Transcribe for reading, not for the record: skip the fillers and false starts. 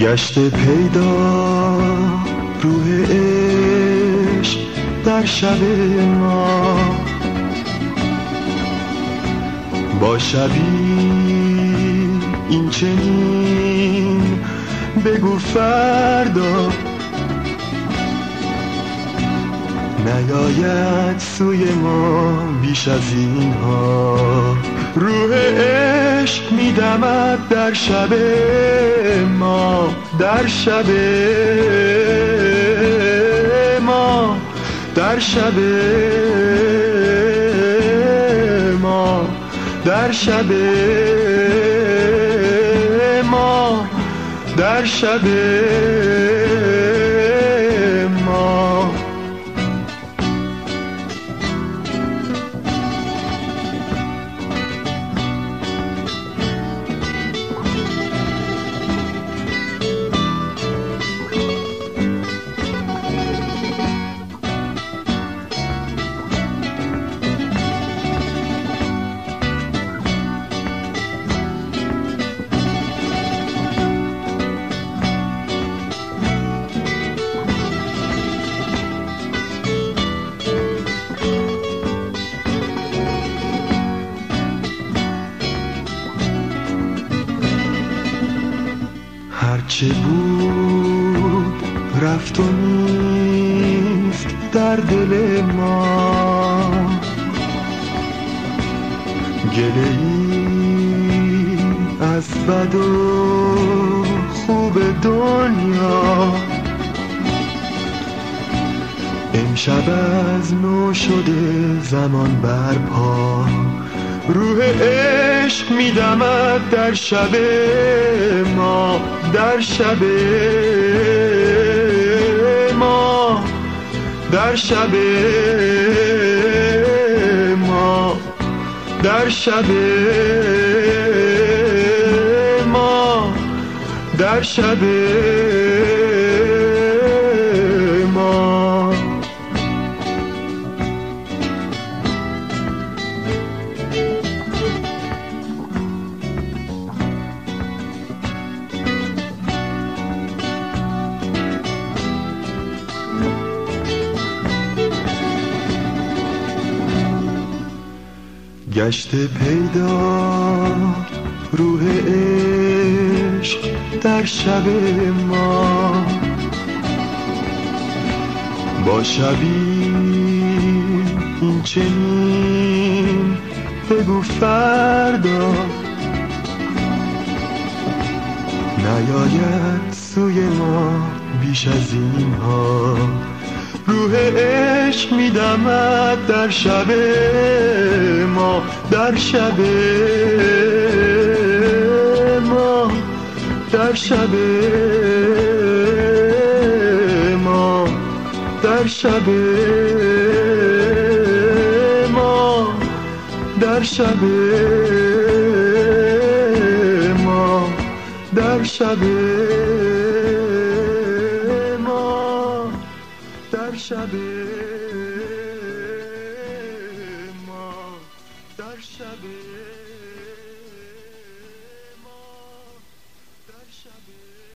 گشته پیدا روح عشق در شب ما، با شبی این چنین بگو فردا نیاید سوی ما بیش از این ها. روح عشق میدمد در شب ما، در شب ما، در شب ما، در شب ما، در شب ما. هرچه بود رفت و نیست در دل ما، گله ای از بد و خوب دنیا. امشب از نو شده زمان برپا، روح عشق میدمد در شب ما، در شب ما، در شب ما، در شب ما، در شب ما. گشته پیدا روح عشق در شب ما، با شبی این چنین بگو فردا نیاید سوی ما بیش از این ها. روح عشق میدمد در شب ما، در شب ما، در شب ما، در شب ما، در شب ما، در شب ما، در شب ما، در شب